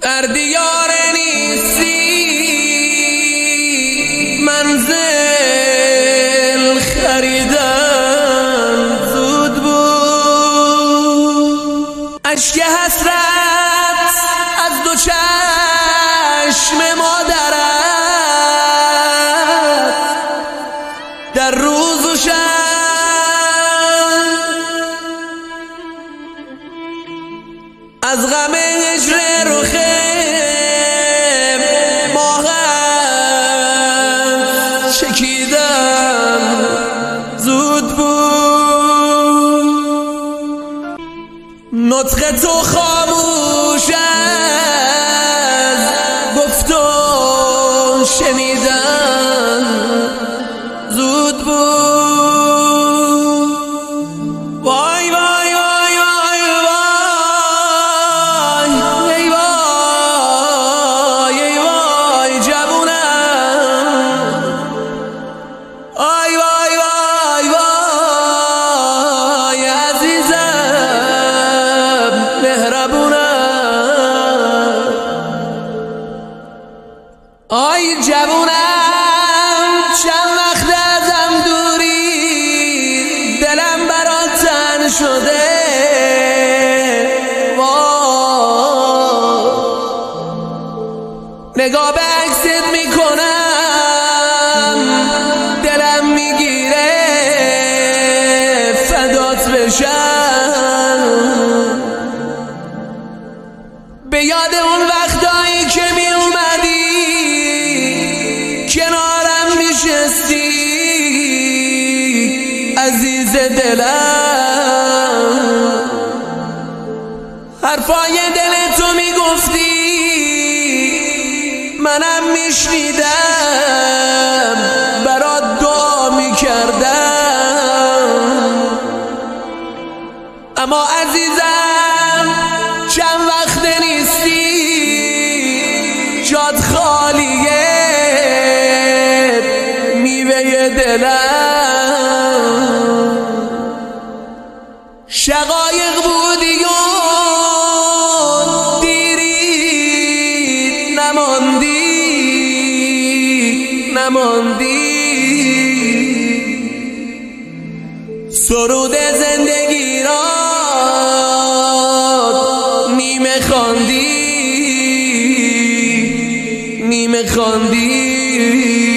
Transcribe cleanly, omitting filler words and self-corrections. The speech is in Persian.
در دیار نیستی منزل خریدن زود بود. اشک حسرت از دو چشم مادرت در روز و شب از غم هجر رخ ماهت چکیدم زود بود. نطق تو خاموش از گفت و شنیدن زود بود. وای وای وای وای وای ای وای ای وای جوونم. آی وای وای وای عزیزم مهربونم. آی جوونم چند وقت ازم دوری دلم برات تنگ شده. نگاه به عکست میکنم دلم میگیره فدات بشم. به یاد اون وقتایی که می اومدی کنارم میشستی عزیز دلم. حرفای دل تو میگفتی منم میشنیدم برات دعا میکردم. اما عزیزم چند وقت نیستی جات خالیه میوه دلم. شقایق بودی و دیری نماندی. سرود زندگی را نیمه خواندی